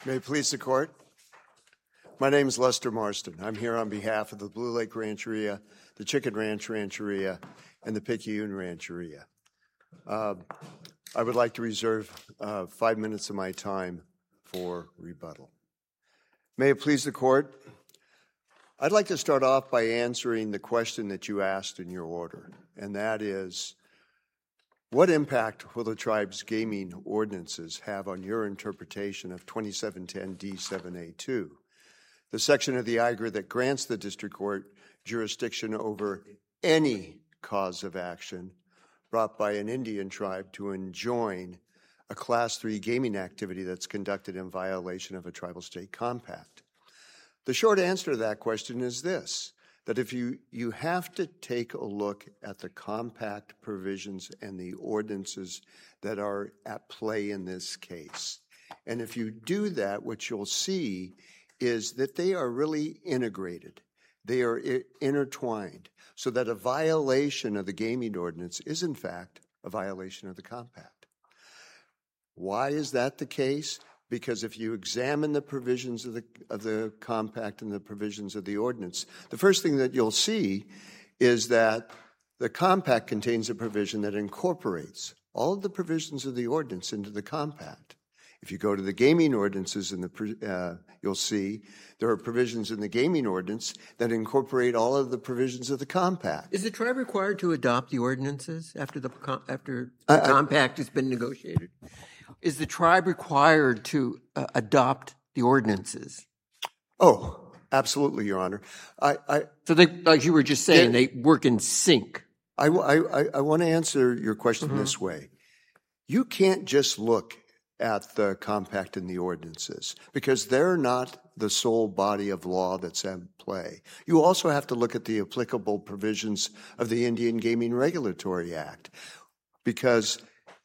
May it please the court. My name is Lester Marston. I'm here on behalf of the Blue Lake Rancheria, the Chicken Ranch Rancheria, and the Picayune Rancheria. I would like to reserve 5 minutes of my time for rebuttal. May it please the court. I'd like to start off by answering the question that you asked in your order, and that is, what impact will the tribe's gaming ordinances have on your interpretation of 2710 D7A2, the section of the IGRA that grants the district court jurisdiction over any cause of action brought by an Indian tribe to enjoin a Class 3 gaming activity that's conducted in violation of a tribal state compact? The short answer to that question is this, that if you have to take a look at the compact provisions and the ordinances that are at play in this case. And if you do that, what you'll see is that they are really integrated. They are intertwined, so that a violation of the gaming ordinance is in fact a violation of the compact. Why is that the case? Because if you examine the provisions of the compact and the provisions of the ordinance, the first thing that you'll see is that the compact contains a provision that incorporates all of the provisions of the ordinance into the compact. If you go to the gaming ordinances, you'll see there are provisions in the gaming ordinance that incorporate all of the provisions of the compact. Is the tribe required to adopt the ordinances after the compact has been negotiated? Is the tribe required to adopt the ordinances? Oh, absolutely, Your Honor. So they, like you were just saying, they work in sync. I want to answer your question this way. You can't just look at the compact and the ordinances because they're not the sole body of law that's at play. You also have to look at the applicable provisions of the Indian Gaming Regulatory Act because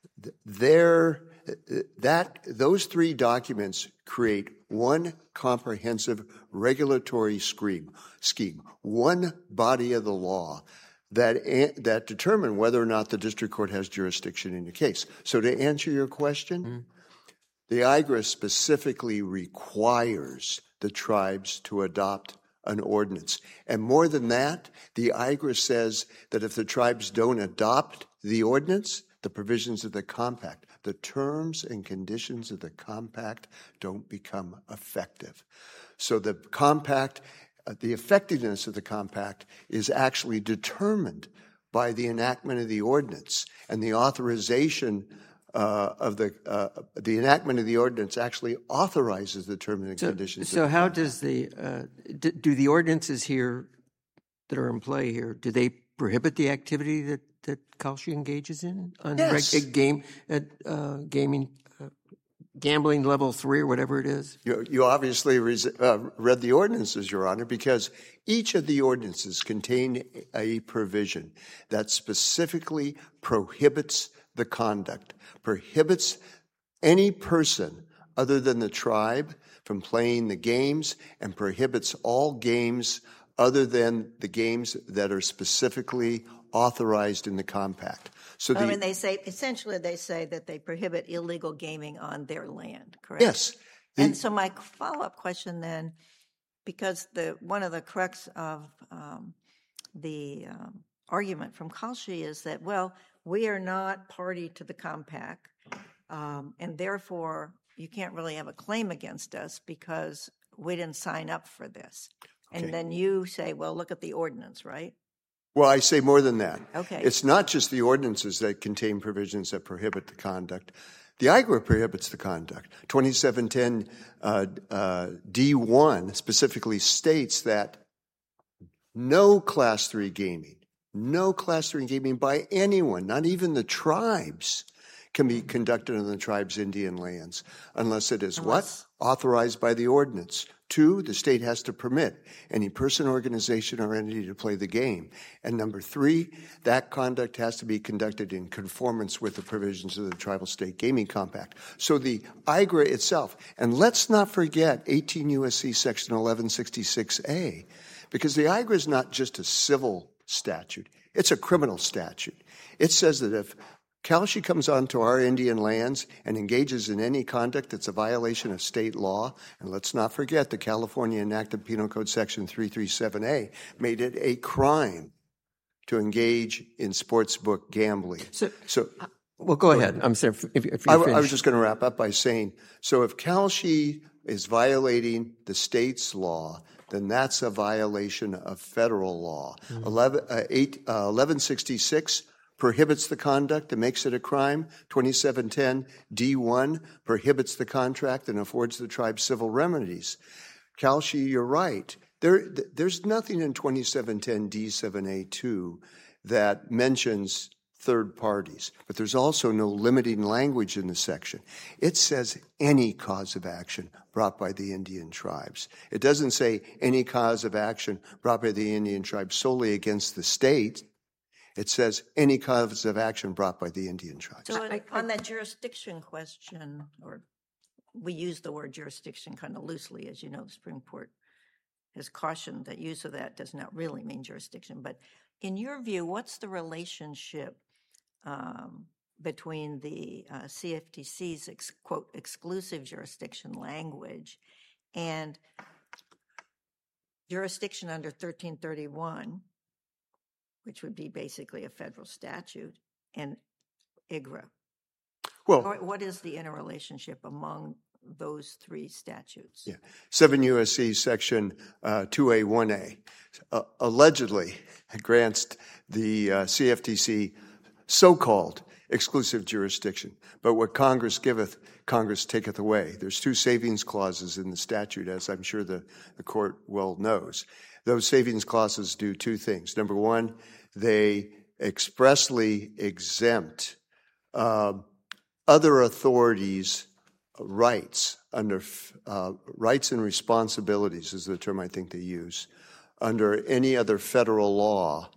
those three documents create one comprehensive regulatory scheme, one body of the law that determine whether or not the district court has jurisdiction in your case. So to answer your question, the IGRA specifically requires the tribes to adopt an ordinance. And more than that, the IGRA says that if the tribes don't adopt the ordinance, the provisions of the compact, the terms and conditions of the compact don't become effective. So the compact, the effectiveness of the compact is actually determined by the enactment of the ordinance, and the authorization of the enactment of the ordinance actually authorizes the terms and conditions. So how does do the ordinances here that are in play here, do they prohibit the activity that Kalshi engages in on gambling level 3 or whatever it is? You obviously read the ordinances, Your Honor, because each of the ordinances contain a provision that specifically prohibits the conduct, prohibits any person other than the tribe from playing the games, and prohibits all games other than the games that are specifically authorized in the compact. So and they say that they prohibit illegal gaming on their land, correct? Yes. And so my follow-up question then, because one of the crux of the argument from Kalshi is that, well, we are not party to the compact, and therefore you can't really have a claim against us because we didn't sign up for this. Okay. And then you say, well, look at the ordinance, right? Well, I say more than that. Okay. It's not just the ordinances that contain provisions that prohibit the conduct. The IGRA prohibits the conduct. 2710 D1 specifically states that no Class 3 gaming by anyone, not even the tribes, can be conducted on the tribe's Indian lands unless it is what? Authorized by the ordinance. 2, the state has to permit any person, organization, or entity to play the game. And number 3, that conduct has to be conducted in conformance with the provisions of the Tribal State Gaming Compact. So the IGRA itself, and let's not forget 18 U.S.C. Section 1166A, because the IGRA is not just a civil statute, it's a criminal statute. It says that if Kalshi comes onto our Indian lands and engages in any conduct that's a violation of state law, and let's not forget the California Enacted Penal Code Section 337A made it a crime to engage in sportsbook gambling. Well, go ahead. I'm sorry if you're I finished. was just going to wrap up by saying, so if Kalshi is violating the state's law, then that's a violation of federal law. 1166 prohibits the conduct and makes it a crime. 2710 D1 prohibits the contract and affords the tribe civil remedies. Kalshi, you're right. There's nothing in 2710 D7A2 that mentions third parties, but there's also no limiting language in the section. It says any cause of action brought by the Indian tribes. It doesn't say any cause of action brought by the Indian tribes solely against the state. It says any cause of action brought by the Indian tribes. So on that jurisdiction question, or we use the word jurisdiction kind of loosely, as you know, the Supreme Court has cautioned that use of that does not really mean jurisdiction. But in your view, what's the relationship between the CFTC's quote exclusive jurisdiction language and jurisdiction under 1331, which would be basically a federal statute, and IGRA? Well, what is the interrelationship among those three statutes? 7 U.S.C. Section 2A1A allegedly grants the CFTC so-called exclusive jurisdiction. But what Congress giveth, Congress taketh away. There's two savings clauses in the statute, as I'm sure the court well knows. Those savings clauses do two things. Number one, they expressly exempt other authorities' rights under rights and responsibilities is the term I think they use, under any other federal law.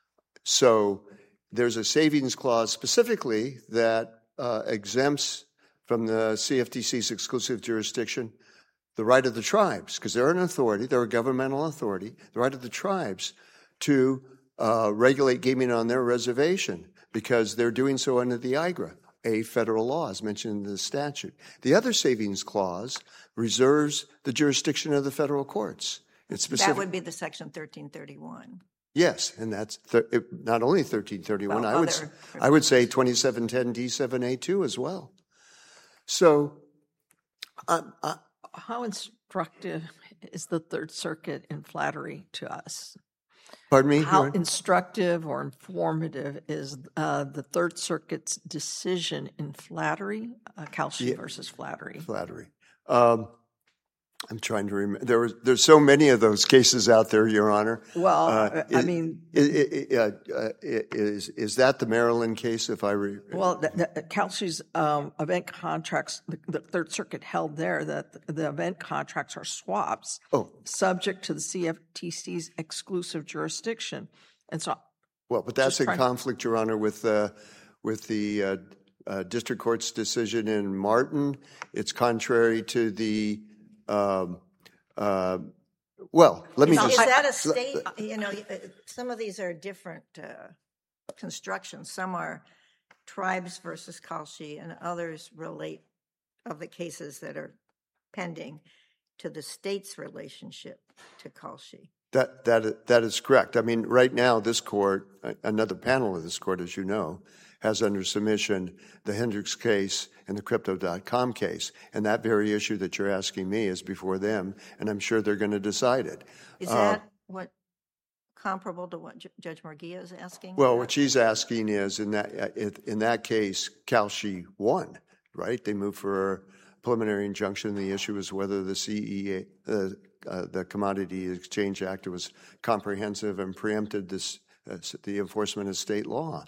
So there's a savings clause specifically that exempts from the CFTC's exclusive jurisdiction the right of the tribes, because they're an authority, they're a governmental authority, the right of the tribes to regulate gaming on their reservation because they're doing so under the IGRA, a federal law, as mentioned in the statute. The other savings clause reserves the jurisdiction of the federal courts. It's specific. That would be the Section 1331. Yes, and that's not only 1331. Well, I would say 2710 D7A2 as well. So, how instructive is the Third Circuit in flattery to us? Pardon me? How instructive or informative is the Third Circuit's decision in flattery, Kalshi versus flattery? Flattery. I'm trying to remember. There's so many of those cases out there, Your Honor. Well, is that the Maryland case? Well, Kalshi's event contracts, the Third Circuit held there that the event contracts are swaps subject to the CFTC's exclusive jurisdiction, and so. Well, but that's in conflict, Your Honor, with the district court's decision in Martin. It's contrary to the. Is that a state? Some of these are different constructions. Some are tribes versus Kalshi, and others relate of the cases that are pending to the state's relationship to Kalshi. That is correct. I mean, right now, this court, another panel of this court, as you know, has under submission the Hendricks case and the Crypto.com case. And that very issue that you're asking me is before them, and I'm sure they're going to decide it. Is that comparable to what Judge Murguia is asking? Well, what she's asking is in that case, Kalshi won, right? They moved for a preliminary injunction. The issue was whether the CEA, the Commodity Exchange Act, was comprehensive and preempted the enforcement of state law.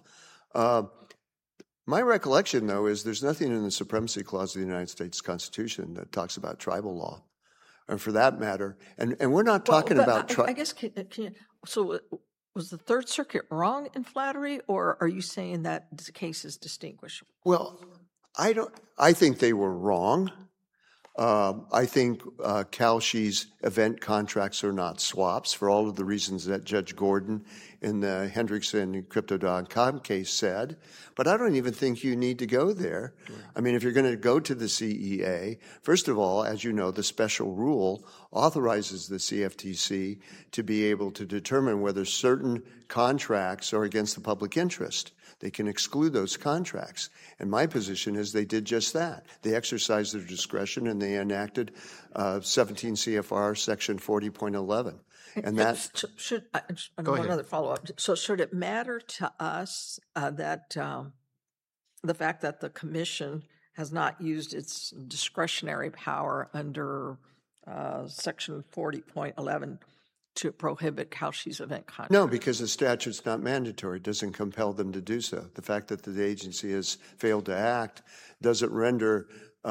My recollection, though, is there's nothing in the Supremacy Clause of the United States Constitution that talks about tribal law, and for that matter, and we're not talking about. I guess so. Was the Third Circuit wrong in flattery, or are you saying that the case is distinguishable? Well, I think they were wrong. I think Kalshi's event contracts are not swaps for all of the reasons that Judge Gordon in the Hendrickson Crypto.com case said, but I don't even think you need to go there. Right. I mean, if you're going to go to the CEA, first of all, as you know, the special rule authorizes the CFTC to be able to determine whether certain contracts are against the public interest. They can exclude those contracts. And my position is they did just that. They exercised their discretion and they enacted 17 CFR section 40.11. And that should one other follow-up. So should it matter to us that the fact that the commission has not used its discretionary power under section 40.11 to prohibit Kalshi's event contracts? No, because the statute's not mandatory. It doesn't compel them to do so. The fact that the agency has failed to act doesn't render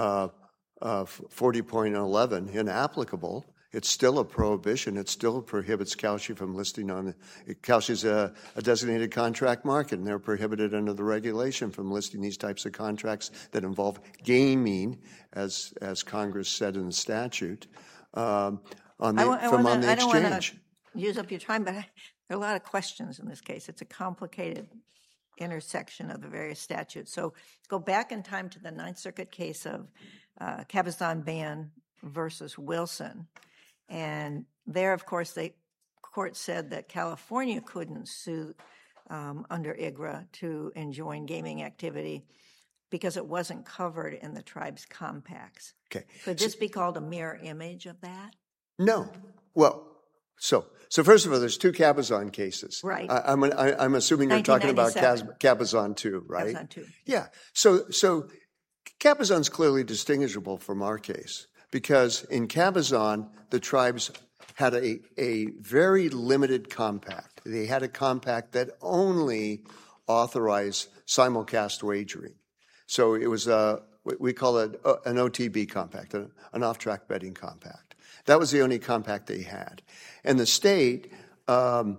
40.11 inapplicable. It's still a prohibition. It still prohibits Kalshi from listing on – Kalshi's a designated contract market, and they're prohibited under the regulation from listing these types of contracts that involve gaming, as Congress said in the statute, on the exchange. I don't want to use up your time, but there are a lot of questions in this case. It's a complicated intersection of the various statutes. So let's go back in time to the Ninth Circuit case of Cabazon-Ban versus Wilson. And there, of course, the court said that California couldn't sue under IGRA to enjoin gaming activity because it wasn't covered in the tribe's compacts. Okay. Could this be called a mirror image of that? No. Well, so first of all, there's two Cabazon cases. Right. I'm assuming you're talking about Cabazon 2, right? Cabazon 2. Yeah. So Cabazon's clearly distinguishable from our case because in Cabazon, the tribes had a very limited compact. They had a compact that only authorized simulcast wagering. So it was we call it an OTB compact, an off-track betting compact. That was the only compact they had. And the state was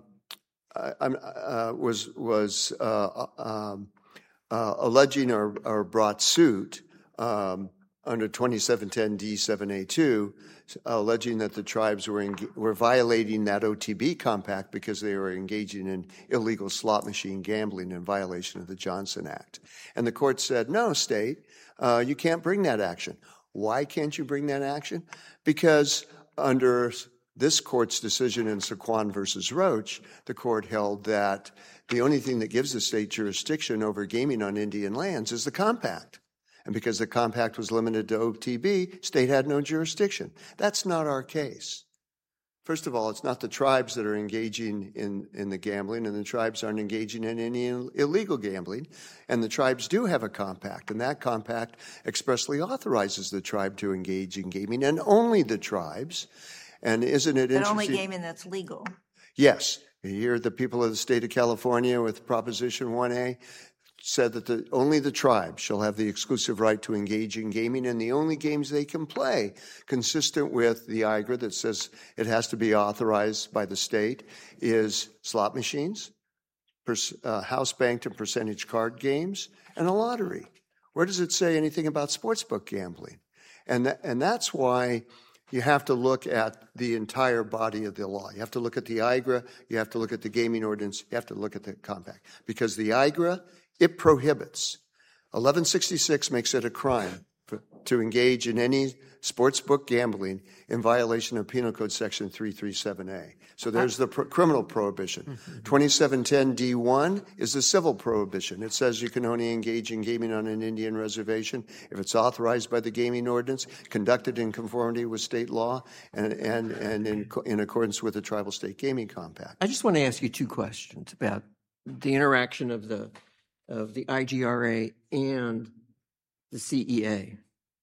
alleging or brought suit under 2710 D7A2, alleging that the tribes were violating that OTB compact because they were engaging in illegal slot machine gambling in violation of the Johnson Act. And the court said, no, state, you can't bring that action. Why can't you bring that action? Because under this court's decision in Saquon versus Roach, the court held that the only thing that gives the state jurisdiction over gaming on Indian lands is the compact. And because the compact was limited to OTB, state had no jurisdiction. That's not our case. First of all, it's not the tribes that are engaging in the gambling, and the tribes aren't engaging in any illegal gambling. And the tribes do have a compact, and that compact expressly authorizes the tribe to engage in gaming, and only the tribes. And isn't it interesting? But only gaming that's legal. Yes. You hear the people of the state of California with Proposition 1A said that only the tribe shall have the exclusive right to engage in gaming, and the only games they can play, consistent with the IGRA that says it has to be authorized by the state, is slot machines, house banked and percentage card games, and a lottery. Where does it say anything about sportsbook gambling? And that's why you have to look at the entire body of the law. You have to look at the IGRA, you have to look at the gaming ordinance, you have to look at the compact. Because the IGRA, it prohibits. 1166 makes it a crime to engage in any sportsbook gambling in violation of Penal Code Section 337A. So there's the criminal prohibition. 2710 D1 is the civil prohibition. It says you can only engage in gaming on an Indian reservation if it's authorized by the gaming ordinance, conducted in conformity with state law, and in accordance with the Tribal State Gaming Compact. I just want to ask you two questions about the interaction of the IGRA and the CEA.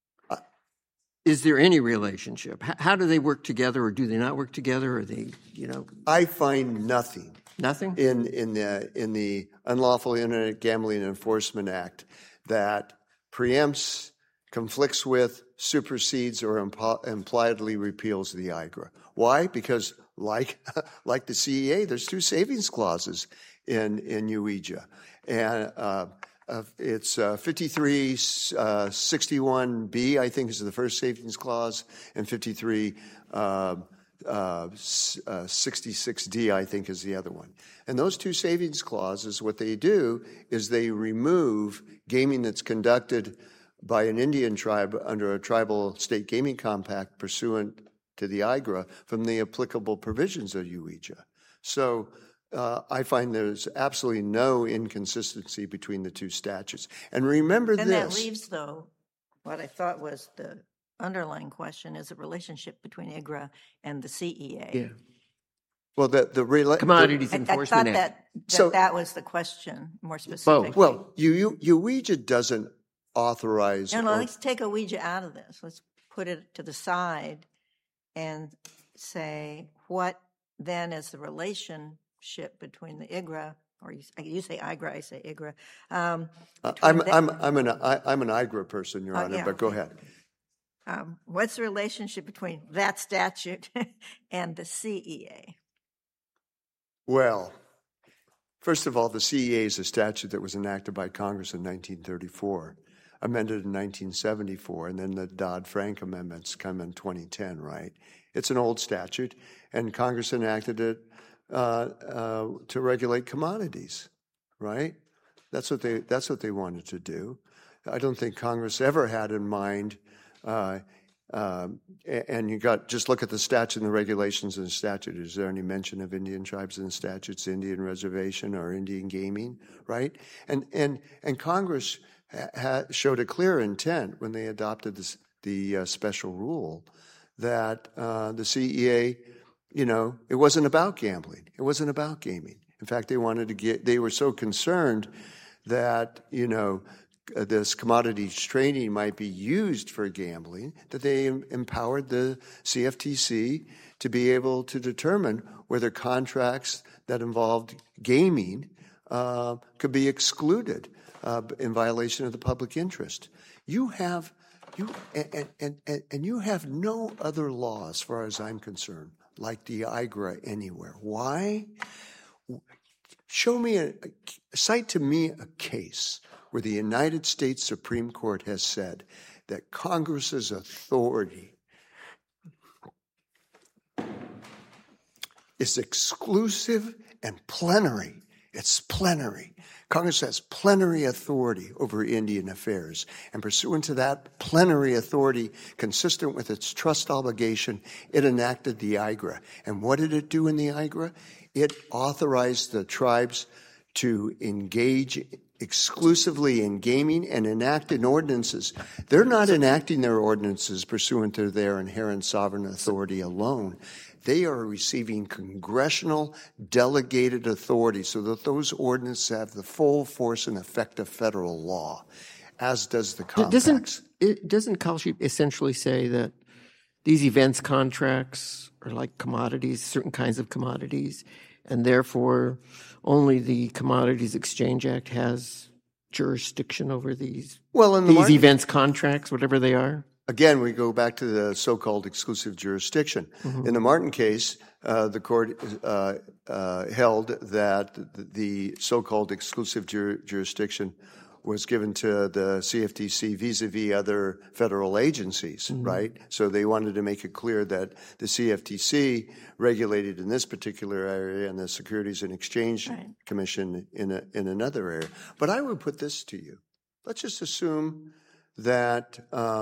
Is there any relationship? How do they work together, or do they not work together? Or they, I find nothing. Nothing in the Unlawful Internet Gambling Enforcement Act that preempts, conflicts with, supersedes, or impliedly repeals the IGRA. Why? Because like the CEA, there's two savings clauses in UEJA. And it's 5361B, I think, is the first savings clause, and 53, the 66D, I think, is the other one. And those two savings clauses, what they do is they remove gaming that's conducted by an Indian tribe under a tribal state gaming compact pursuant to the IGRA from the applicable provisions of UEJA. So I find there's absolutely no inconsistency between the two statutes. And remember And this. that leaves, though, what I thought was the underlying question is the relationship between IGRA and the CEA. Yeah. Well, Commodities I Enforcement thought Act. that was the question more specifically. Well, UEJA doesn't authorize. No, let's take OEJA out of this. Let's put it to the side and say what then is the relationship between the IGRA, or you say IGRA, I say IGRA. I'm an IGRA person, Your Honor, yeah, but go ahead. What's the relationship between that statute and the CEA? Well, first of all, the CEA is a statute that was enacted by Congress in 1934, amended in 1974, and then the Dodd-Frank amendments come in 2010, right? It's an old statute, and Congress enacted it to regulate commodities, right? That's what they wanted to do. I don't think Congress ever had in mind, and just look at the statute and the regulations in the statute. Is there any mention of Indian tribes in the statutes, Indian reservation or Indian gaming, right? And Congress showed a clear intent when they adopted the special rule that the CEA, it wasn't about gambling. It wasn't about gaming. In fact, they were so concerned that, this commodities trading might be used for gambling, that they empowered the CFTC to be able to determine whether contracts that involved gaming could be excluded in violation of the public interest. You have no other law, as far as I'm concerned, like the IGRA anywhere. Why? Cite to me a case where the United States Supreme Court has said that Congress's authority is exclusive and plenary. It's plenary. Congress has plenary authority over Indian affairs, and pursuant to that plenary authority, consistent with its trust obligation, it enacted the IGRA. And what did it do in the IGRA? It authorized the tribes to engage exclusively in gaming and enacted ordinances. They're not enacting their ordinances pursuant to their inherent sovereign authority alone. They are receiving congressional delegated authority so that those ordinances have the full force and effect of federal law, as does the compacts. Doesn't Kalshi essentially say that these events contracts are like commodities, certain kinds of commodities, and therefore only the Commodities Exchange Act has jurisdiction over these events contracts, whatever they are? Again, we go back to the so-called exclusive jurisdiction. Mm-hmm. In the Martin case, the court held that the so-called exclusive jurisdiction was given to the CFTC vis-a-vis other federal agencies, mm-hmm. right? So they wanted to make it clear that the CFTC regulated in this particular area and the Securities and Exchange Commission in another area. But I would put this to you. Let's just assume that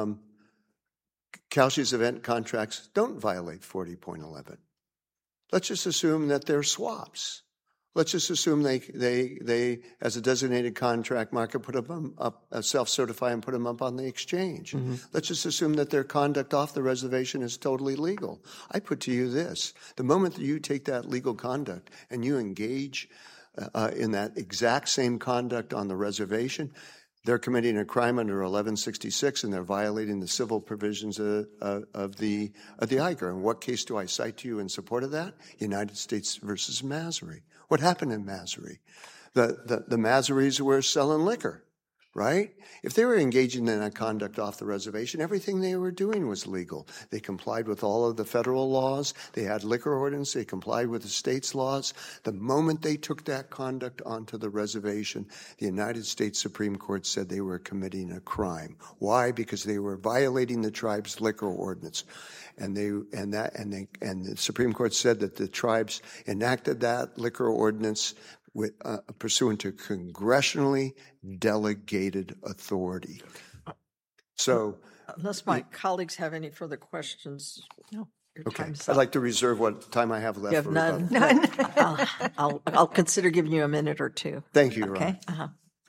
Kalshi's event contracts don't violate 40.11. Let's just assume that they're swaps. Let's just assume they as a designated contract market, put them up, self-certify and put them up on the exchange. Mm-hmm. Let's just assume that their conduct off the reservation is totally legal. I put to you this. The moment that you take that legal conduct and you engage in that exact same conduct on the reservation, they're committing a crime under 1166 and they're violating the civil provisions of the IGRA. In what case do I cite to you in support of that? United States versus Masry. What happened in Masry? The Masrys were selling liquor, right? If they were engaging in that conduct off the reservation, everything they were doing was legal. They complied with all of the federal laws. They had liquor ordinance. They complied with the state's laws. The moment they took that conduct onto the reservation, the United States Supreme Court said they were committing a crime. Why? Because they were violating the tribe's liquor ordinance. And the Supreme Court said that the tribes enacted that liquor ordinance pursuant to congressionally delegated authority. So, unless my colleagues have any further questions, no. Your okay, time's I'd up. like to reserve what time I have left. You have for none. rebuttal. I'll consider giving you a minute or two. Thank you, Your Okay. Honor. Uh-huh.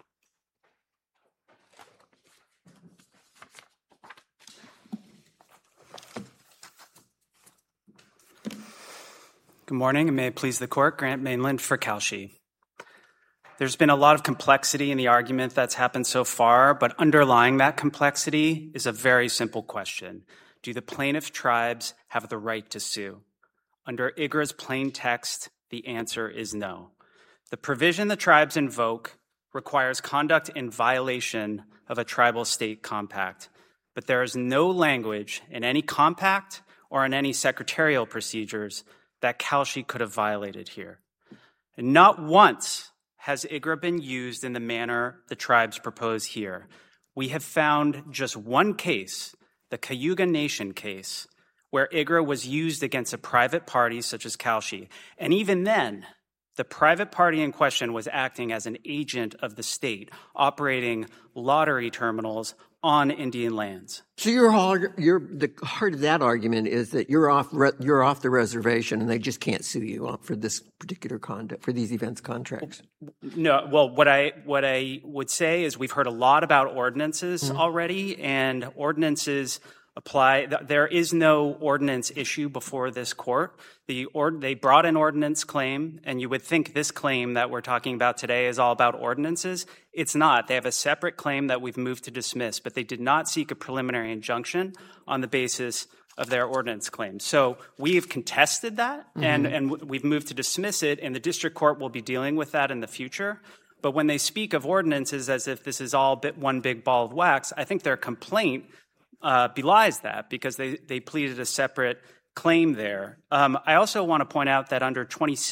Good morning, and may it please the court, Grant Mainland for Kalshi. There's been a lot of complexity in the argument that's happened so far, but underlying that complexity is a very simple question. Do the plaintiff tribes have the right to sue? Under IGRA's plain text, the answer is no. The provision the tribes invoke requires conduct in violation of a tribal state compact, but there is no language in any compact or in any secretarial procedures that Kalshi could have violated here. And not once has IGRA been used in the manner the tribes propose here. We have found just one case, the Cayuga Nation case, where IGRA was used against a private party such as Kalshi. And even then, the private party in question was acting as an agent of the state, operating lottery terminals on Indian lands. So the heart of that argument is that you're off the reservation and they just can't sue you for this particular conduct, for these events contracts. No, well, what I would say is we've heard a lot about ordinances already, and ordinances apply. There is no ordinance issue before this court. They brought an ordinance claim, and you would think this claim that we're talking about today is all about ordinances. It's not. They have a separate claim that we've moved to dismiss, but they did not seek a preliminary injunction on the basis of their ordinance claim. So we have contested that, and we've moved to dismiss it, and the district court will be dealing with that in the future. But when they speak of ordinances as if this is all one big ball of wax, I think their complaint belies that, because they pleaded a separate claim there. I also want to point out that under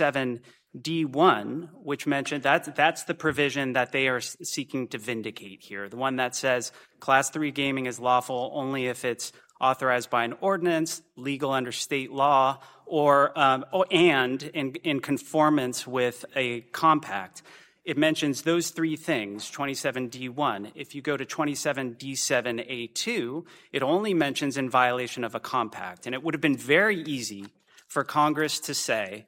27D1, which mentioned that's the provision that they are seeking to vindicate here, the one that says Class 3 gaming is lawful only if it's authorized by an ordinance, legal under state law, and in conformance with a compact. It mentions those three things, 27D1. If you go to 27D7A2, it only mentions in violation of a compact. And it would have been very easy for Congress to say,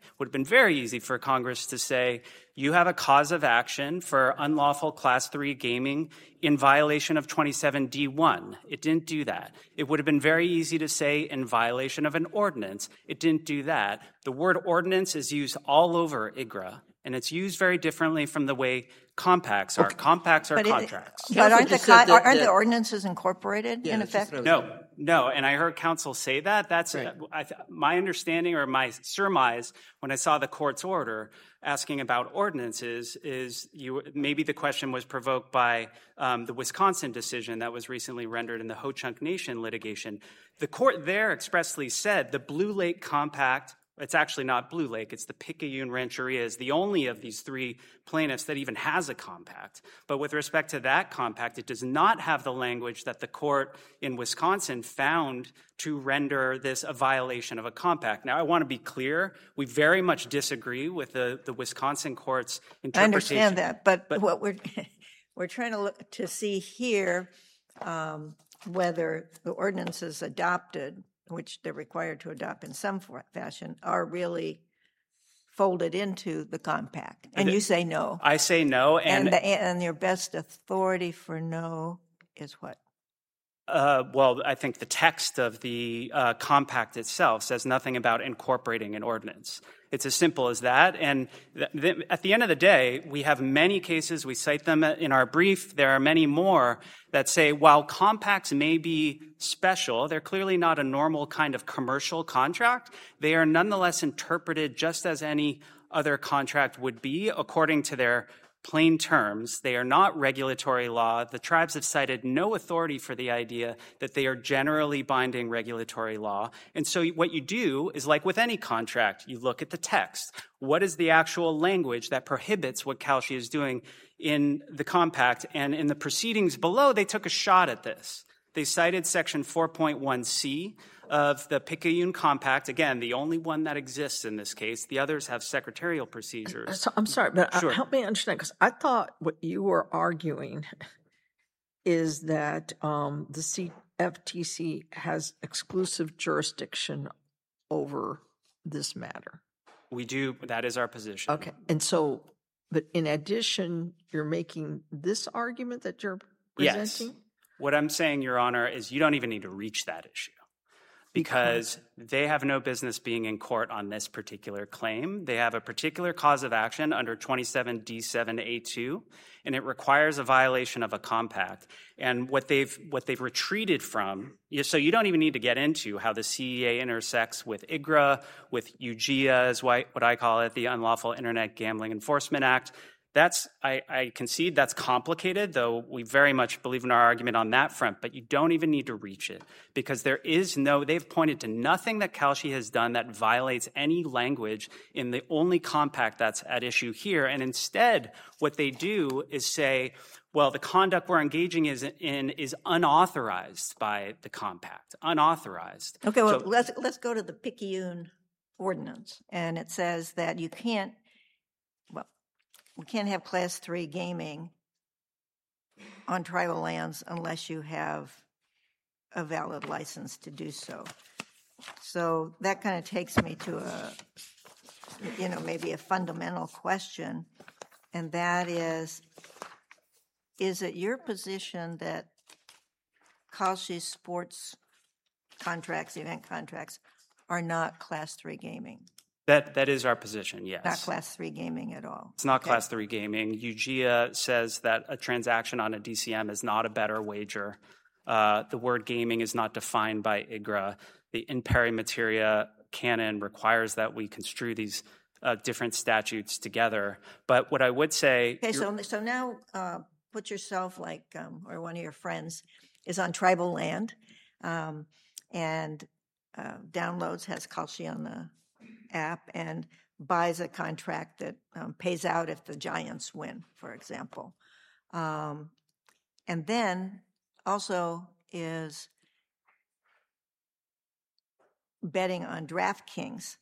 you have a cause of action for unlawful Class 3 gaming in violation of 27D1. It didn't do that. It would have been very easy to say in violation of an ordinance. It didn't do that. The word ordinance is used all over IGRA, and it's used very differently from the way compacts are. Compacts are contracts. But aren't the ordinances incorporated in effect? No, and I heard counsel say that. That's right. My understanding, or my surmise when I saw the court's order asking about ordinances is maybe the question was provoked by the Wisconsin decision that was recently rendered in the Ho-Chunk Nation litigation. The court there expressly said the Blue Lake Compact, it's actually not Blue Lake, it's the Picayune Rancheria, is the only of these three plaintiffs that even has a compact. But with respect to that compact, it does not have the language that the court in Wisconsin found to render this a violation of a compact. Now, I want to be clear, we very much disagree with the Wisconsin court's interpretation. I understand that, but what we're trying to look to see here, whether the ordinances adopted, which they're required to adopt in some fashion, are really folded into the compact. And you say no. I say no. And your best authority for no is what? Well, I think the text of the compact itself says nothing about incorporating an ordinance. It's as simple as that. And at the end of the day, we have many cases, we cite them in our brief. There are many more that say while compacts may be special, they're clearly not a normal kind of commercial contract. They are nonetheless interpreted just as any other contract would be according to their plain terms. They are not regulatory law. The tribes have cited no authority for the idea that they are generally binding regulatory law. And so what you do is, like with any contract, you look at the text. What is the actual language that prohibits what Kalshi is doing in the compact? And in the proceedings below, they took a shot at this. They cited Section 4.1c of the Picayune Compact, again, the only one that exists in this case. The others have secretarial procedures. So, I'm sorry, but Sure. help me understand, because I thought what you were arguing is that the CFTC has exclusive jurisdiction over this matter. We do. That is our position. Okay. And so, but in addition, you're making this argument that you're presenting? Yes. What I'm saying, Your Honor, is you don't even need to reach that issue because they have no business being in court on this particular claim. They have a particular cause of action under 27D7A2, and it requires a violation of a compact. And what they've retreated from, so you don't even need to get into how the CEA intersects with IGRA, with UGIA, is what I call it, the Unlawful Internet Gambling Enforcement Act. I concede that's complicated, though we very much believe in our argument on that front, but you don't even need to reach it because they've pointed to nothing that Kalshi has done that violates any language in the only compact that's at issue here. And instead, what they do is say, well, the conduct we're engaging in is unauthorized by the compact, unauthorized. Okay, well, let's go to the Picayune ordinance, and it says that we can't have Class 3 gaming on tribal lands unless you have a valid license to do so. So that kind of takes me to maybe a fundamental question, and that is it your position that Kalshi's sports contracts, event contracts, are not Class 3 gaming? That is our position, yes. Not Class 3 gaming at all. It's not Class 3 gaming. UGIA says that a transaction on a DCM is not a better wager. The word gaming is not defined by IGRA. The in pari materia canon requires that we construe these different statutes together. But what I would say... Okay, so now put yourself or one of your friends is on tribal land and downloads, has Kalshi on the app, and buys a contract that pays out if the Giants win, for example. And then also is betting on DraftKings,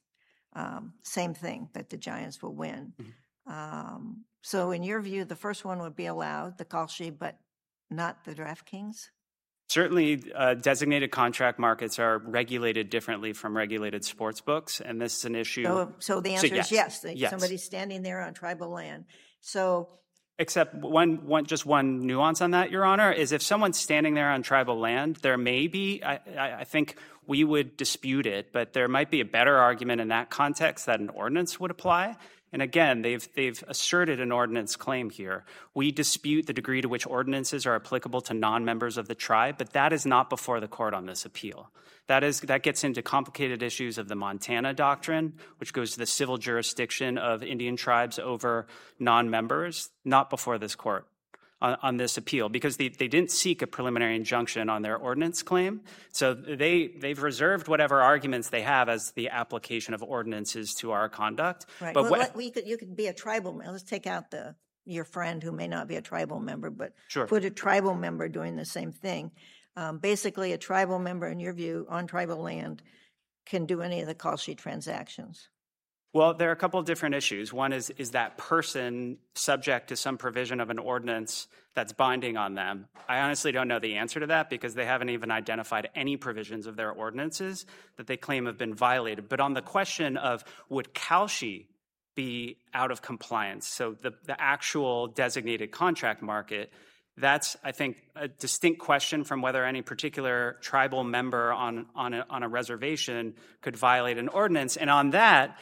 same thing, that the Giants will win. Mm-hmm. So in your view, the first one would be allowed, the Kalshi, but not the DraftKings? Certainly, designated contract markets are regulated differently from regulated sports books, and this is an issue. So the answer is yes. Yes. Somebody's standing there on tribal land. So, except one nuance on that, Your Honor, is if someone's standing there on tribal land, there may be. I think we would dispute it, but there might be a better argument in that context that an ordinance would apply. And again, they've asserted an ordinance claim here. We dispute the degree to which ordinances are applicable to non-members of the tribe, but that is not before the court on this appeal. That gets into complicated issues of the Montana Doctrine, which goes to the civil jurisdiction of Indian tribes over non-members, not before this court on this appeal, because they didn't seek a preliminary injunction on their ordinance claim. So they've reserved whatever arguments they have as the application of ordinances to our conduct. Right. But you could be a tribal member. Let's take out your friend who may not be a tribal member, but Sure. Put a tribal member doing the same thing. Basically, a tribal member, in your view, on tribal land can do any of the Kalshi transactions. Well, there are a couple of different issues. One is that person subject to some provision of an ordinance that's binding on them? I honestly don't know the answer to that because they haven't even identified any provisions of their ordinances that they claim have been violated. But on the question of would Kalshi be out of compliance, so the actual designated contract market, that's, I think, a distinct question from whether any particular tribal member on a reservation could violate an ordinance. And on that,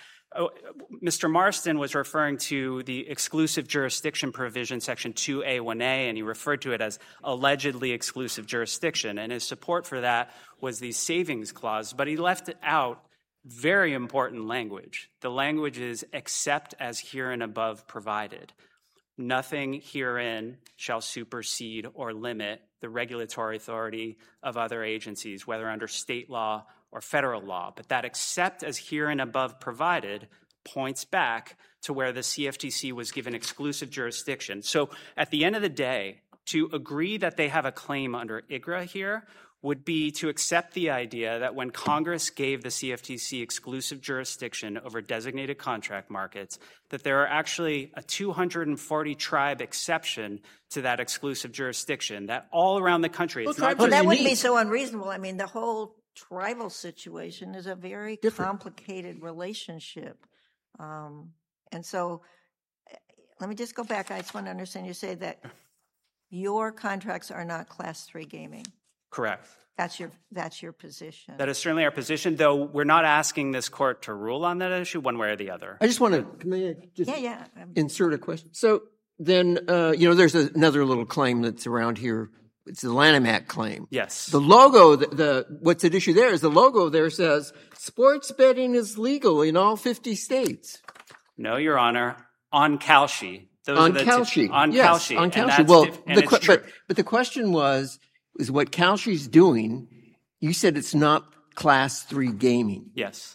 Mr. Marston was referring to the exclusive jurisdiction provision, Section 2A1A, and he referred to it as allegedly exclusive jurisdiction. And his support for that was the savings clause, but he left out very important language. The language is except as here and above provided. nothing herein shall supersede or limit the regulatory authority of other agencies, whether under state law or federal law. But that except as herein above provided points back to where the CFTC was given exclusive jurisdiction. So at the end of the day, to agree that they have a claim under IGRA here would be to accept the idea that when Congress gave the CFTC exclusive jurisdiction over designated contract markets, that there are actually a 240 tribe exception to that exclusive jurisdiction, that all around the country. It's not Well, just that wouldn't be so unreasonable. I mean, the whole tribal situation is a very complicated relationship. And so let me just go back. I just want to understand. You say that your contracts are not Class 3 gaming. correct. That's your position. That is certainly our position, though we're not asking this court to rule on that issue one way or the other. I just want to, may I just Yeah. insert a question? So then, there's another little claim that's around here. It's the Lanham Act claim. Yes. The logo, what's at issue there is the logo there says sports betting is legal in all 50 states. No, Your Honor. On Kalshi. On Kalshi. On yes, Kalshi. on And Kalshi. that's Well, but the question is what Kalshi's doing, you said it's not Class 3 gaming. yes.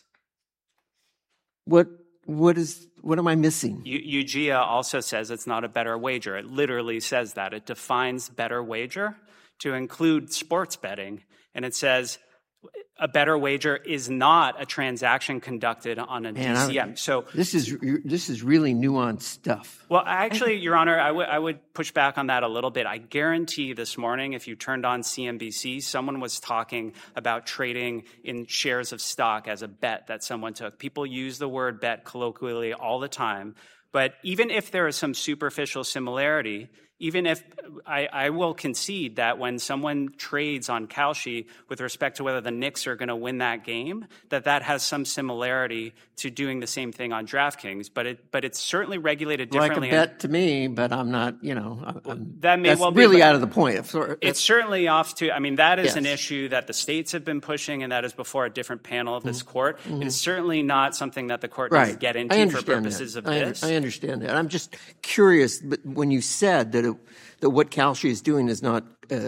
What am I missing? UGA also says it's not a better wager. It literally says that. It defines better wager to include sports betting, and it says a better wager is not a transaction conducted on a DCM. So this is really nuanced stuff. well, actually, Your Honor, I would push back on that a little bit. I guarantee this morning, if you turned on CNBC, someone was talking about trading in shares of stock as a bet that someone took. People use the word bet colloquially all the time. But even if there is some superficial similarity, even if I will concede that when someone trades on Kalshi with respect to whether the Knicks are going to win that game, that has some similarity to doing the same thing on DraftKings. But it's certainly regulated differently. Like a bet to me, but I'm not. That may that's well really be, out of the point. It's certainly off to. I mean, that is an Yes. issue that the states have been pushing, and that is before a different panel of this court. It is certainly not something that the court needs to get into for purposes of this. I understand that. I'm just curious, but when you said that what Kalshi is doing is not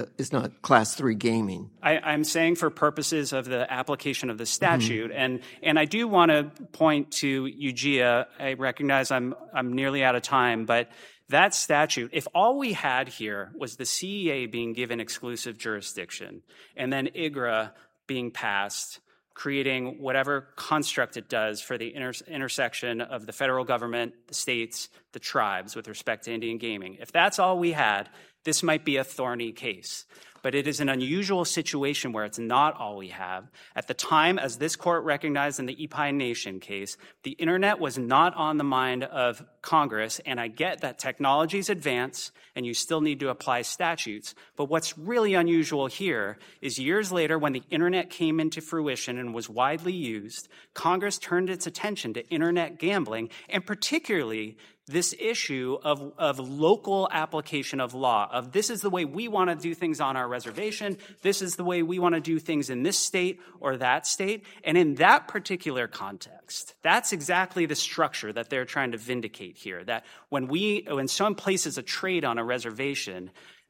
Class 3 gaming. I'm saying for purposes of the application of the statute, and I do want to point to UGA. I recognize I'm nearly out of time, but that statute, if all we had here was the CEA being given exclusive jurisdiction and then IGRA being passed, creating whatever construct it does for the intersection of the federal government, the states, the tribes with respect to Indian gaming. If that's all we had, this might be a thorny case. But it is an unusual situation where it's not all we have. At the time, as this court recognized in the Epine Nation case, the internet was not on the mind of Congress, and I get that technologies advance and you still need to apply statutes. But what's really unusual here is years later, when the internet came into fruition and was widely used, Congress turned its attention to internet gambling, and particularly this issue of local application of law, of this is the way we want to do things on our reservation, this is the way we want to do things in this state or that state. And in that particular context, that's exactly the structure that they're trying to vindicate here, that when someone places a trade on a reservation,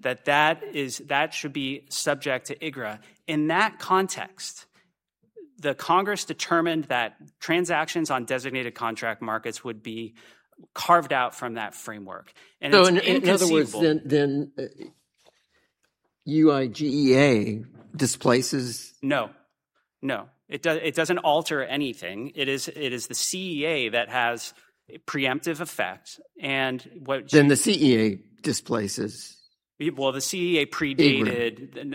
that should be subject to IGRA. In that context, the Congress determined that transactions on designated contract markets would be carved out from that framework. And so it's in other words, then UIGEA displaces? No. It doesn't alter anything. It is the CEA that has preemptive effect. And then the CEA displaces? Well, the CEA predated the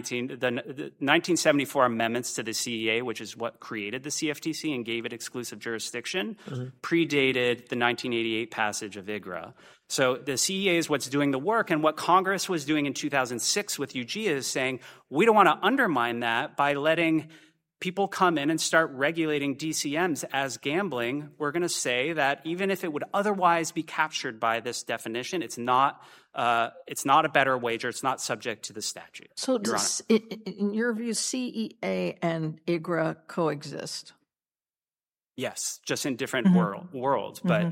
1974 amendments to the CEA, which is what created the CFTC and gave it exclusive jurisdiction, predated the 1988 passage of IGRA. So the CEA is what's doing the work, and what Congress was doing in 2006 with UGA is saying, we don't want to undermine that by letting people come in and start regulating DCMs as gambling. We're going to say that even if it would otherwise be captured by this definition, it's not a better wager. It's not subject to the statute. So in your view, CEA and IGRA coexist? Yes, just in different worlds. But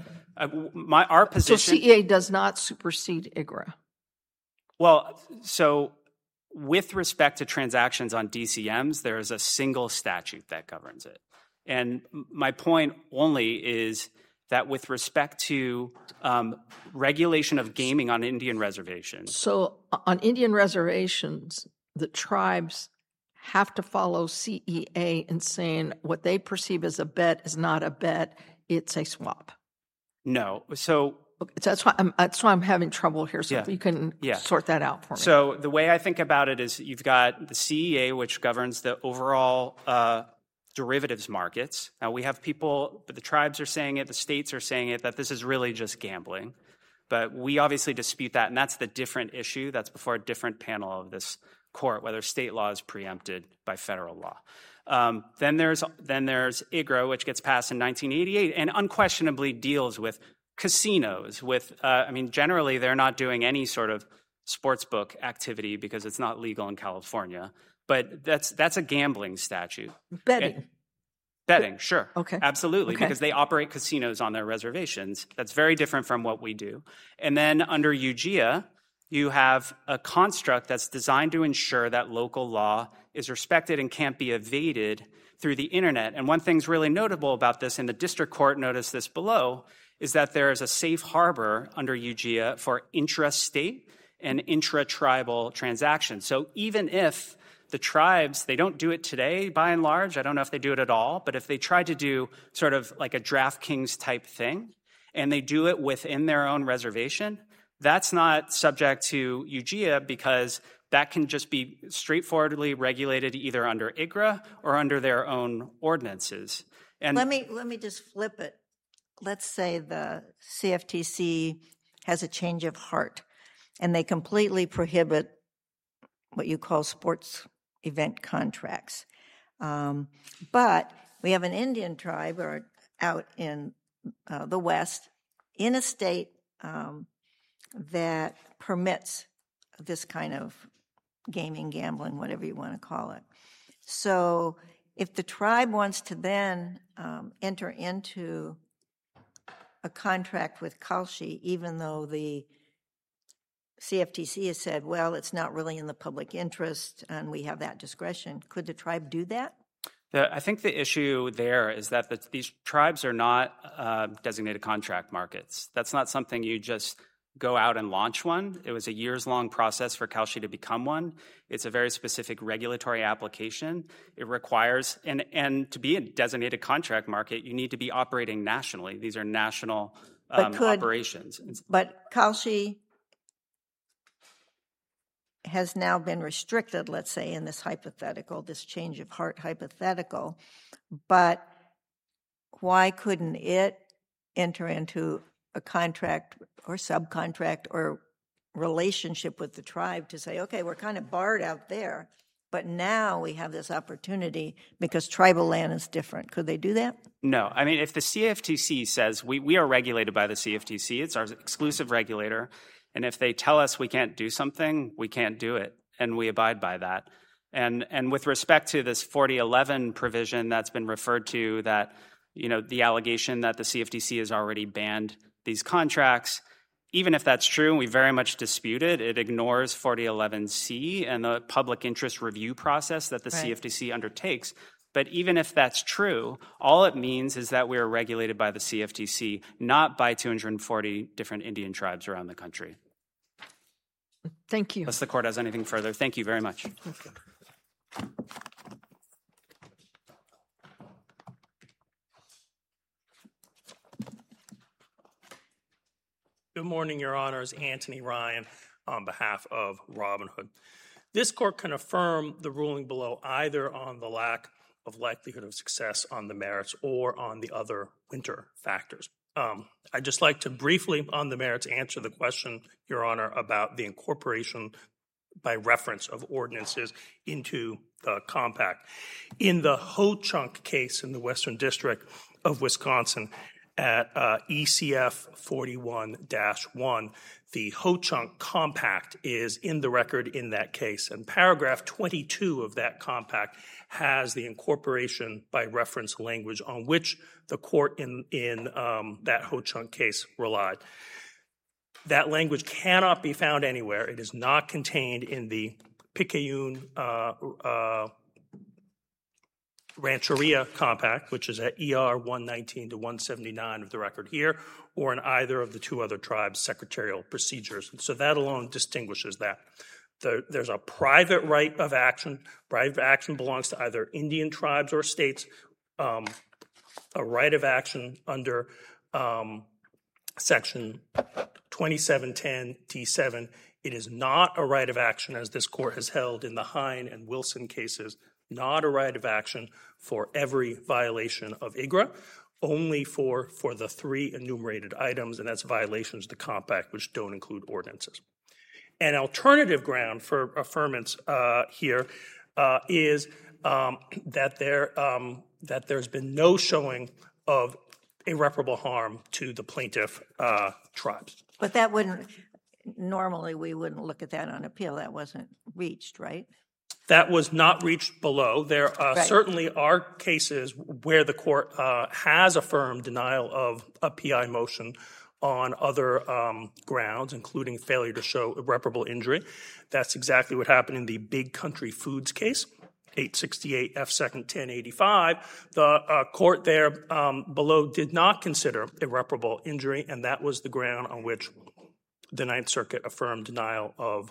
our So position. CEA does not supersede IGRA. Well, so with respect to transactions on DCMs, there is a single statute that governs it. And my point only is that with respect to regulation of gaming on Indian reservations. So on Indian reservations, the tribes have to follow CEA in saying what they perceive as a bet is not a bet, it's a swap. No. So that's why I'm having trouble here. So if you can sort that out for me. So the way I think about it is you've got the CEA, which governs the overall derivatives markets. Now we have people, the tribes are saying it, the states are saying it, that this is really just gambling. But we obviously dispute that, and that's the different issue. That's before a different panel of this court, whether state law is preempted by federal law. Then there's IGRA, which gets passed in 1988 and unquestionably deals with casinos. Generally they're not doing any sort of sports book activity because it's not legal in California. But that's a gambling statute. Betting, sure. Okay. Absolutely, okay. Because they operate casinos on their reservations. That's very different from what we do. And then under UGIA, you have a construct that's designed to ensure that local law is respected and can't be evaded through the internet. And one thing's really notable about this, and the district court noticed this below, is that there is a safe harbor under UGIA for intra-state and intra-tribal transactions. So even if the tribes, they don't do it today by and large, I don't know if they do it at all, but if they try to do sort of like a DraftKings type thing, and they do it within their own reservation, that's not subject to UGIA because that can just be straightforwardly regulated either under IGRA or under their own ordinances. And let me just flip it. Let's say the CFTC has a change of heart and they completely prohibit what you call sports event contracts. But we have an Indian tribe out in the West in a state that permits this kind of gaming, gambling, whatever you want to call it. So if the tribe wants to then enter into a contract with Kalshi, even though the CFTC has said, well, it's not really in the public interest and we have that discretion, could the tribe do that? I think the issue there is that these tribes are not designated contract markets. That's not something you just go out and launch one. It was a years-long process for Kalshi to become one. It's a very specific regulatory application. It requires, and to be a designated contract market, you need to be operating nationally. These are national operations. But Kalshi has now been restricted, let's say, in this hypothetical, this change of heart hypothetical. But why couldn't it enter into a contract or subcontract or relationship with the tribe to say, okay, we're kind of barred out there, but now we have this opportunity because tribal land is different. Could they do that? No. I mean, if the CFTC says we are regulated by the CFTC, it's our exclusive regulator, and if they tell us we can't do something, we can't do it, and we abide by that. And with respect to this 4011 provision that's been referred to, that, you know, the allegation that the CFTC has already banned these contracts, even if that's true, and we very much dispute it, it ignores 4011C and the public interest review process that the CFTC undertakes. But even if that's true, all it means is that we are regulated by the CFTC, not by 240 different Indian tribes around the country. Thank you. Unless the court has anything further, thank you very much. Good morning, Your Honors. Anthony Ryan on behalf of Robinhood. This court can affirm the ruling below either on the lack of likelihood of success on the merits or on the other winter factors. I'd just like to briefly on the merits answer the question, Your Honor, about the incorporation by reference of ordinances into the compact. In the Ho Chunk case in the Western District of Wisconsin, at ECF 41-1. The Ho-Chunk Compact is in the record in that case, and paragraph 22 of that compact has the incorporation by reference language on which the court in that Ho-Chunk case relied. That language cannot be found anywhere. It is not contained in the Picayune Rancheria Compact, which is at ER 119 to 179 of the record here, or in either of the two other tribes' secretarial procedures. And so that alone distinguishes that. There's a private right of action. Private action belongs to either Indian tribes or states. A right of action under Section 2710 D7. It is not a right of action, as this court has held in the Hine and Wilson cases, not a right of action for every violation of IGRA, only for the three enumerated items, and that's violations of the compact, which don't include ordinances. An alternative ground for affirmance here is that there's been no showing of irreparable harm to the plaintiff tribes. But that wouldn't, normally we wouldn't look at that on appeal. That wasn't reached, right? That was not reached below. There certainly are cases where the court has affirmed denial of a PI motion on other grounds, including failure to show irreparable injury. That's exactly what happened in the Big Country Foods case, 868 F. 2nd 1085. The court there below did not consider irreparable injury, and that was the ground on which the Ninth Circuit affirmed denial of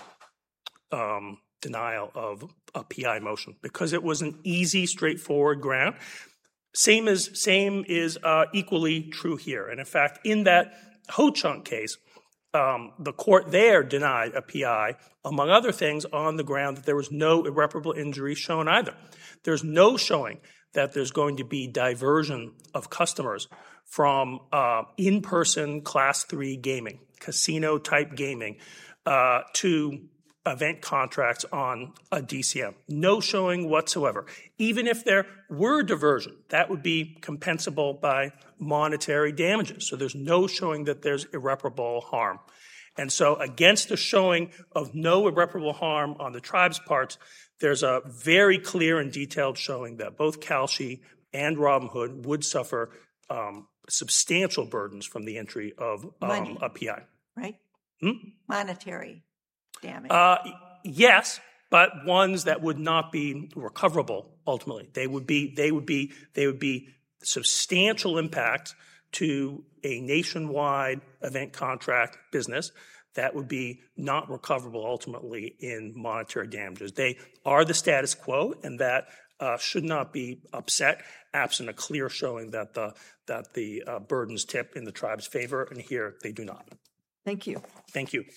a PI motion, because it was an easy, straightforward ground. Same is equally true here. And in fact, in that Ho-Chunk case, the court there denied a PI, among other things, on the ground that there was no irreparable injury shown either. There's no showing that there's going to be diversion of customers from in-person Class 3 gaming, casino-type gaming, to event contracts on a DCM. No showing whatsoever. Even if there were diversion, that would be compensable by monetary damages. So there's no showing that there's irreparable harm. And so against the showing of no irreparable harm on the tribe's parts, there's a very clear and detailed showing that both Kalshi and Robin Hood would suffer substantial burdens from the entry of a PI. Right? Monetary damage. Yes, but ones that would not be recoverable ultimately. They would be substantial impact to a nationwide event contract business that would be not recoverable ultimately in monetary damages. They are the status quo, and that should not be upset absent a clear showing that the burdens tip in the tribe's favor, and here they do not. Thank you. Thank you.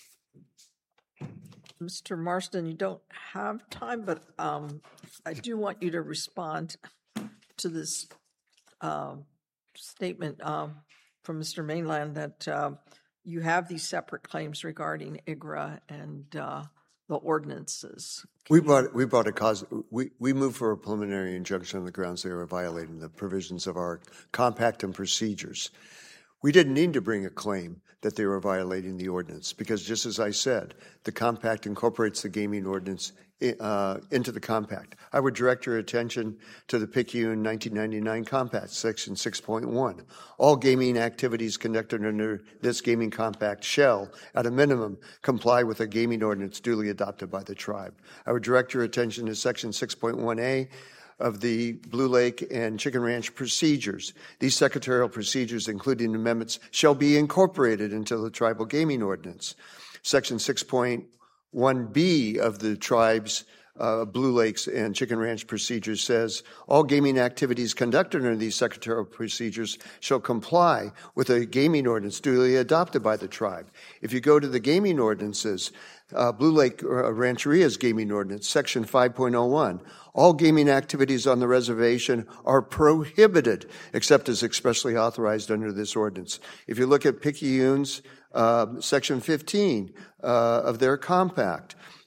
Mr. Marston, you don't have time, but I do want you to respond to this statement from Mr. Mainland that you have these separate claims regarding IGRA and the ordinances. We moved for a preliminary injunction on the grounds they were violating the provisions of our compact and procedures. We didn't need to bring a claim that they were violating the ordinance because, just as I said, the compact incorporates the gaming ordinance into the compact. I would direct your attention to the Picayune 1999 Compact, Section 6.1. All gaming activities conducted under this gaming compact shall, at a minimum, comply with a gaming ordinance duly adopted by the tribe. I would direct your attention to Section 6.1a of the Blue Lake and Chicken Ranch procedures. These secretarial procedures, including amendments, shall be incorporated into the tribal gaming ordinance. Section 6.1b of the tribe's Blue Lakes and Chicken Ranch procedures says, all gaming activities conducted under these secretarial procedures shall comply with a gaming ordinance duly adopted by the tribe. If you go to the gaming ordinances, Blue Lake Rancheria's gaming ordinance, Section 5.01, all gaming activities on the reservation are prohibited except as expressly authorized under this ordinance. If you look at Picayune's Section 15 of their compact,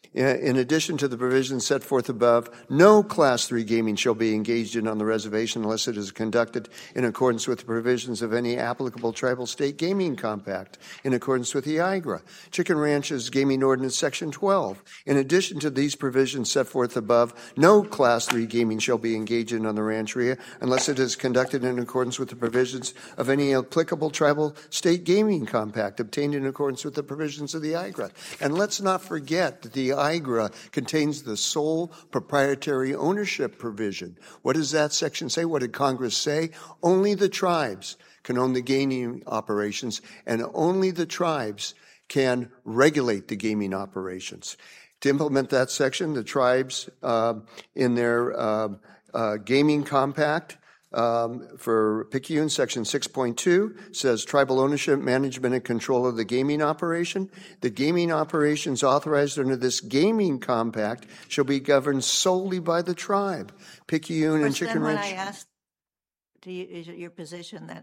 In addition to the provisions set forth above, no Class III gaming shall be engaged in on the reservation unless it is conducted in accordance with the provisions of any applicable tribal state gaming compact in accordance with the IGRA. Chicken Ranch's Gaming Ordinance, Section 12. In addition to these provisions set forth above, no Class III gaming shall be engaged in on the rancheria unless it is conducted in accordance with the provisions of any applicable tribal state gaming compact obtained in accordance with the provisions of the IGRA. And let's not forget that the IGRA contains the sole proprietary ownership provision. What does that section say? What did Congress say? Only the tribes can own the gaming operations, and only the tribes can regulate the gaming operations. To implement that section, the tribes in their gaming compact for Picayune, Section 6.2 says tribal ownership, management, and control of the gaming operation. The gaming operations authorized under this gaming compact shall be governed solely by the tribe. Picayune and Chicken Ranch. When I asked, is it your position that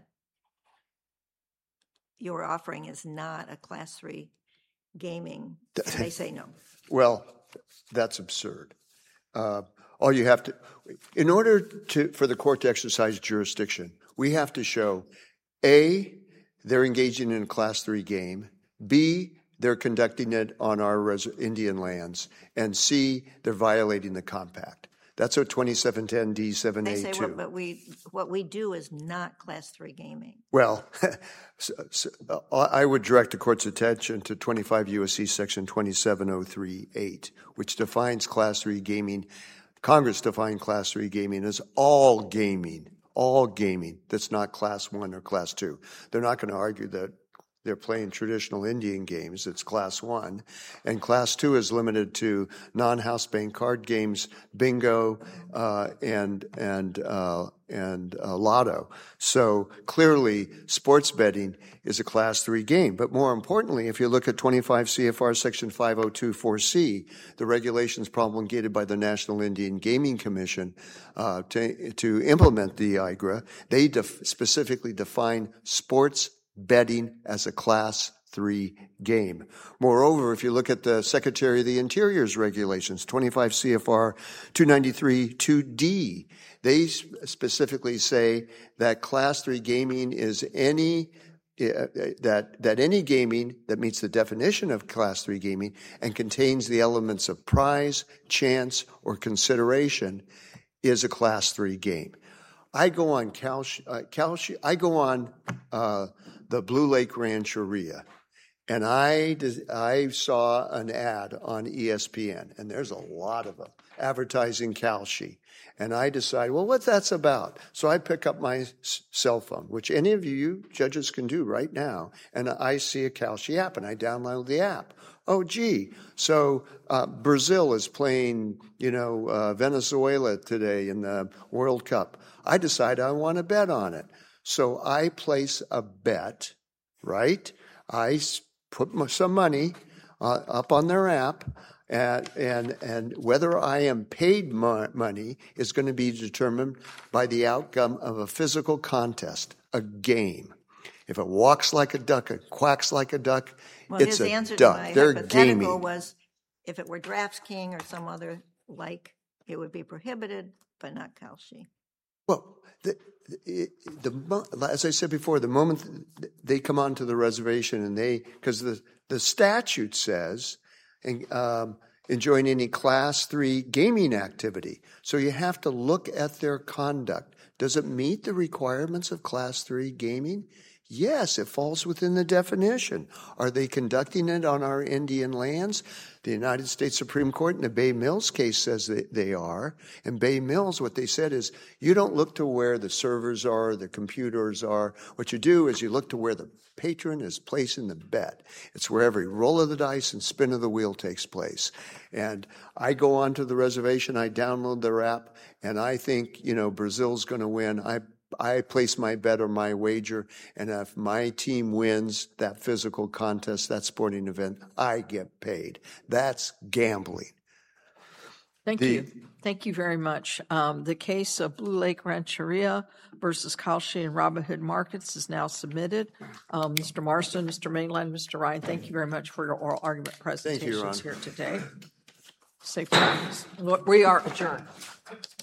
your offering is not a Class III gaming? They say no. Well, that's absurd. All you have to, in order for the court to exercise jurisdiction, we have to show, A, they're engaging in a Class III game, B, they're conducting it on our Indian lands, and C, they're violating the compact. That's what 2710 D7A2. They say what we do is not Class III gaming. Well, I would direct the court's attention to 25 U.S.C. Section 27038, which defines Class III gaming. Congress defined Class III gaming as all gaming that's not Class I or Class II. They're not going to argue that they're playing traditional Indian games. It's Class I. And Class II is limited to non-house bank card games, bingo, and lotto. So clearly, sports betting is a Class III game. But more importantly, if you look at 25 CFR Section 5024C, the regulations promulgated by the National Indian Gaming Commission to implement the IGRA, they specifically define sports betting as a Class III game. Moreover, if you look at the Secretary of the Interior's regulations, 25 CFR 293-2D, they specifically say that Class III gaming is any any gaming that meets the definition of Class III gaming and contains the elements of prize, chance, or consideration is a Class III game. I go on the Blue Lake Rancheria, and I saw an ad on ESPN, and there's a lot of them advertising Kalshi. And I decide, well, what that's about. So I pick up my cell phone, which any of you judges can do right now, and I see a Kalshi app, and I download the app. Oh, gee. So Brazil is playing, Venezuela today in the World Cup. I decide I want to bet on it. So I place a bet, right? I put some money up on their app, and whether I am paid money is going to be determined by the outcome of a physical contest, a game. If it walks like a duck, it quacks like a duck, it's a answer duck. To my They're hypothetical gaming. Was if it were DraftKings or some other it would be prohibited, but not Kalshi. Well, as I said before, the moment they come onto the reservation and because the statute says enjoying any Class III gaming activity. So you have to look at their conduct. Does it meet the requirements of Class III gaming? Yes, it falls within the definition. Are they conducting it on our Indian lands? The United States Supreme Court in the Bay Mills case says that they are. In Bay Mills, what they said is you don't look to where the servers are, the computers are. What you do is you look to where the patron is placing the bet. It's where every roll of the dice and spin of the wheel takes place. And I go onto the reservation, I download their app, and I think, Brazil's going to win. I place my bet or my wager, and if my team wins that physical contest, that sporting event, I get paid. That's gambling. Thank you. Thank you very much. The case of Blue Lake Rancheria versus Kalshi and Robin Hood Markets is now submitted. Mr. Marston, Mr. Mainland, Mr. Ryan, thank you very much for your oral argument presentations here today. Safe travels. We are adjourned.